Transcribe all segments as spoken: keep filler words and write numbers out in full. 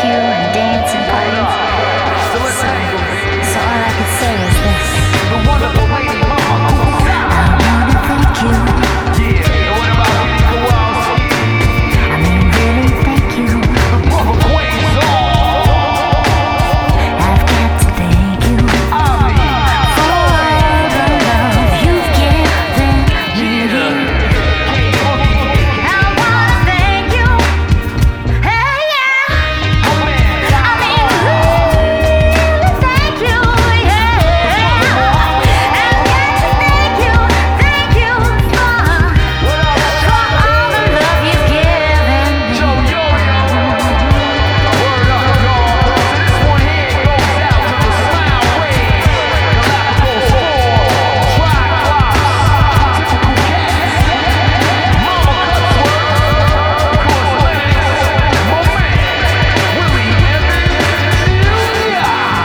barbecue and dancing parties. So, so all I can say is this. The wonderful lady Mama Kusa. I wanna thank you. Yeah, what about Eddie Kowalski? I mean, really thank you. The brother Quasar. I've got to thank you Avi. for all the love you've given me. King Boogie. I wanna thank you. Hey, yeah. My man, I mean, really thank you, yeah. I've got to thank you, thank you for, what up, for all the love you've given me. Joe Yorio? Word up, y'all. So this one here goes out to the Smile Wave, Galapagos four, Triclops, Typical Cats, Mama Cutsworth, of course Lennox, my man, Willie Evans Junior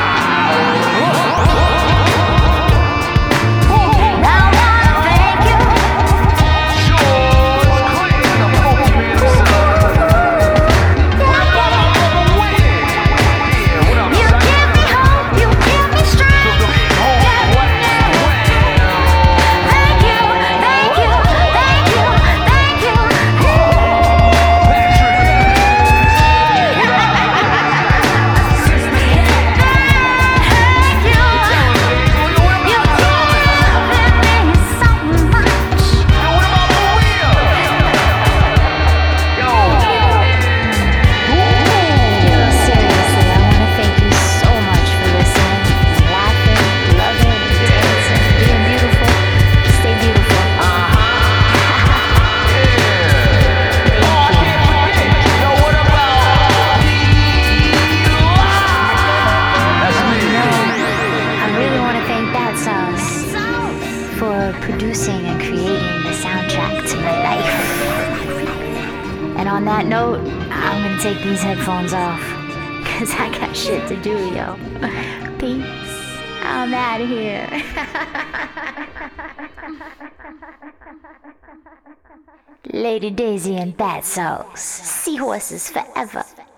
I wanna thank you. George Clinton, the Pokemon himself. What about my brother Win? Yeah, what up, You son? give me hope, you give me strength. The big home, wow, Thank you, thank you, thank you, thank you. Patrick Sister Cat. Thank you. What You've about given me so much. Yo, what about Maria? Yo, Yo, seriously, I want to thank you so much for listening, laughing, loving, dancing, being beautiful. Stay beautiful. uh-huh. Yeah. Oh, I can't forget. Yo, what about D-Lock? That's me. I really want to thank That Sauce for producing and creating the soundtrack to my life. And on that note, I'm gonna take these headphones off, cause I got shit to do, yo. Peace. I'm out of here. Lady Daisy and That Sauce. Seahorses forever.